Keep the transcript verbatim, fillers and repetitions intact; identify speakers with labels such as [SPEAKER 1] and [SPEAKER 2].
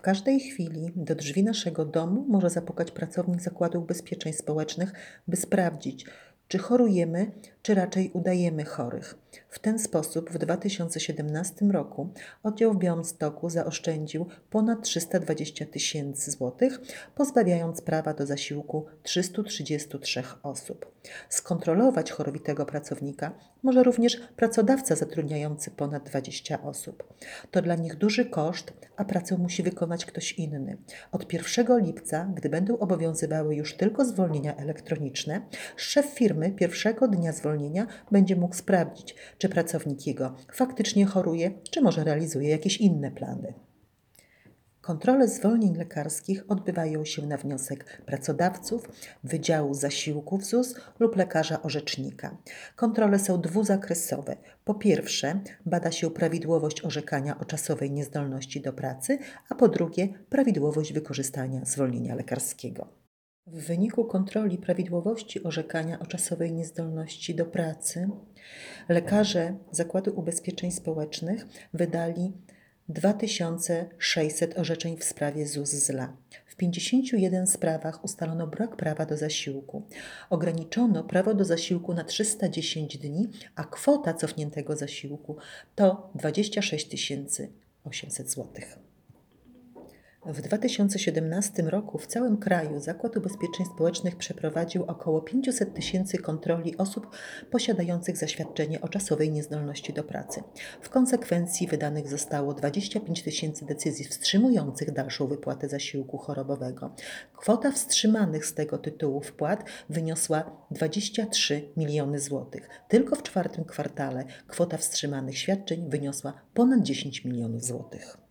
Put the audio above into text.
[SPEAKER 1] każdej chwili do drzwi naszego domu może zapukać pracownik Zakładu Ubezpieczeń Społecznych, by sprawdzić, czy chorujemy, czy raczej udajemy chorych. W ten sposób w dwa tysiące siedemnastym roku oddział w Białymstoku zaoszczędził ponad trzysta dwadzieścia tysięcy złotych, pozbawiając prawa do zasiłku trzystu trzydziestu trzech osób. Skontrolować chorowitego pracownika może również pracodawca zatrudniający ponad dwadzieścia osób. To dla nich duży koszt, a pracę musi wykonać ktoś inny. Od pierwszego lipca, gdy będą obowiązywały już tylko zwolnienia elektroniczne, szef firmy pierwszego dnia zwolnienia będzie mógł sprawdzić, czy pracownik jego faktycznie choruje, czy może realizuje jakieś inne plany. Kontrole zwolnień lekarskich odbywają się na wniosek pracodawców, Wydziału Zasiłków Z U S lub lekarza orzecznika. Kontrole są dwuzakresowe. Po pierwsze, bada się prawidłowość orzekania o czasowej niezdolności do pracy, a po drugie, prawidłowość wykorzystania zwolnienia lekarskiego. W wyniku kontroli prawidłowości orzekania o czasowej niezdolności do pracy lekarze Zakładu Ubezpieczeń Społecznych wydali dwa tysiące sześćset orzeczeń w sprawie Z U S Z L A. W pięćdziesięciu jeden sprawach ustalono brak prawa do zasiłku. Ograniczono prawo do zasiłku na trzysta dziesięć dni, a kwota cofniętego zasiłku to dwadzieścia sześć tysięcy osiemset złotych. W dwa tysiące siedemnastym roku w całym kraju Zakład Ubezpieczeń Społecznych przeprowadził około pięćset tysięcy kontroli osób posiadających zaświadczenie o czasowej niezdolności do pracy. W konsekwencji wydanych zostało dwadzieścia pięć tysięcy decyzji wstrzymujących dalszą wypłatę zasiłku chorobowego. Kwota wstrzymanych z tego tytułu wpłat wyniosła dwadzieścia trzy miliony złotych. Tylko w czwartym kwartale kwota wstrzymanych świadczeń wyniosła ponad dziesięć milionów złotych.